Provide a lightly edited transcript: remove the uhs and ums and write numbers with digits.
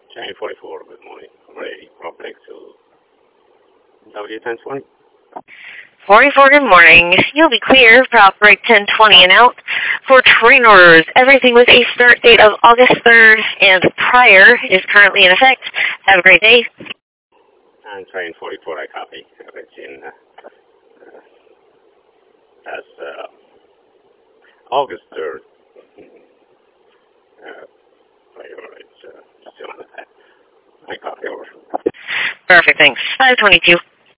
Chain 44, good morning. Ready, Proplex to W1020. 44, good morning. You'll be clear for outbreak 1020 and out for train orders. Everything with a start date of August 3rd and prior is currently in effect. Have a great day. And train 44, I copy. Everything that's August 3rd. Prior, it's still on the I copy over. Perfect, thanks. 522.